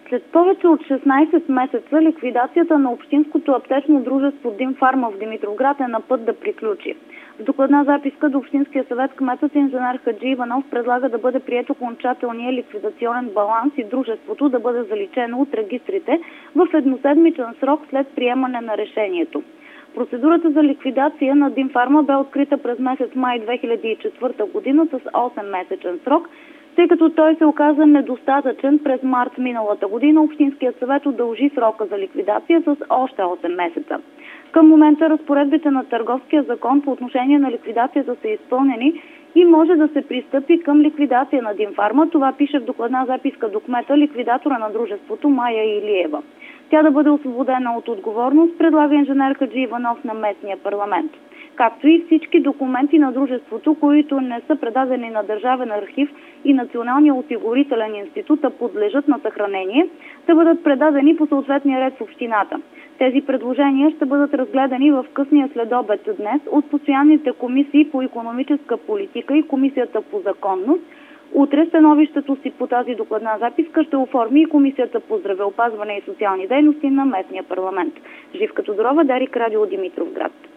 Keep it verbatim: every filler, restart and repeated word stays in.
След повече от шестнайсет месеца ликвидацията на общинското аптечно дружество Димфарма в Димитровград е на път да приключи. В докладна записка до Общинския съвет кметът инженер Хаджи Иванов предлага да бъде приет окончателния ликвидационен баланс и дружеството да бъде заличено от регистрите в едноседмичен срок след приемане на решението. Процедурата за ликвидация на Димфарма бе открита през месец май две хиляди и четвърта година с осеммесечен срок. Тъй като той се оказа недостатъчен, през март миналата година Общинският съвет удължи срока за ликвидация с още осем месеца. Към момента разпоредбите на Търговския закон по отношение на ликвидацията са изпълнени и може да се пристъпи към ликвидация на Димфарма. Това пише в докладна записка до кмета, ликвидатора на дружеството Майя Илиева. Тя да бъде освободена от отговорност, предлага инженер Хаджи Иванов на местния парламент. Както и всички документи на дружеството, които не са предадени на Държавен архив и Националния осигурителен институт, а подлежат на съхранение, да бъдат предадени по съответния ред в общината. Тези предложения ще бъдат разгледани в късния следобед днес от постоянните комисии по икономическа политика и Комисията по законност. Утре становището си по тази докладна записка ще оформи и Комисията по здравеопазване и социални дейности на местния парламент. Живка Тодорова, Дарик, Радио Димитровград.